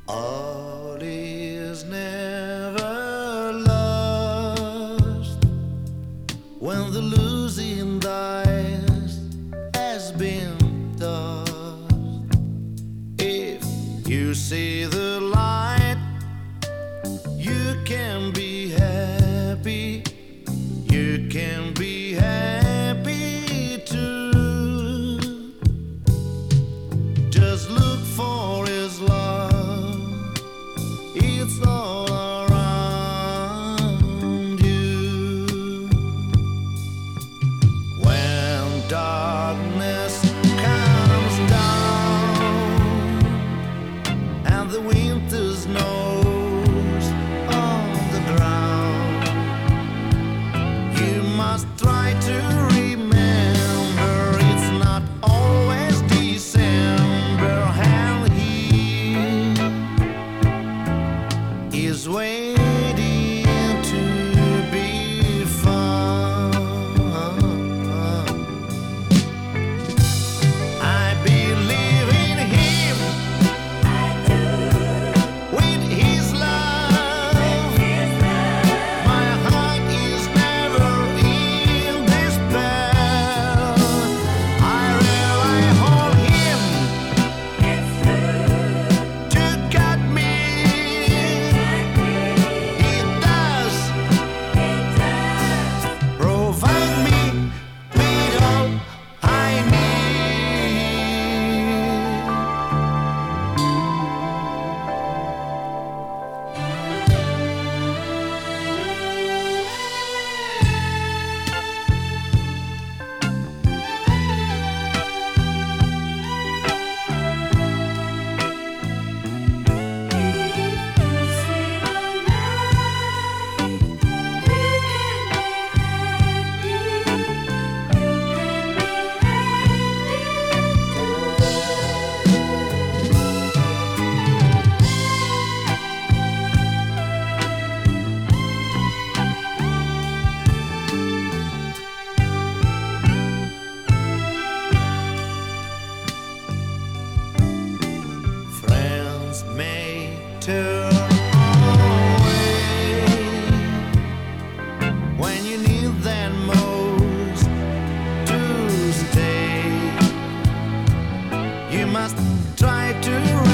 All is never lost when the losing dice has been tossed. If you see the light, you can be happy. You can be happy too. Just look for His love. It's all around you. When darkness comes down and the winter snows on the ground, you must try to remember it's not always December, and He is waiting to be found. I believe in Him, with His love. My heart is never in despair. I rely on Him to guide me. He does provide me with all I need. Friends may turn away when you need them most to stay. You must try to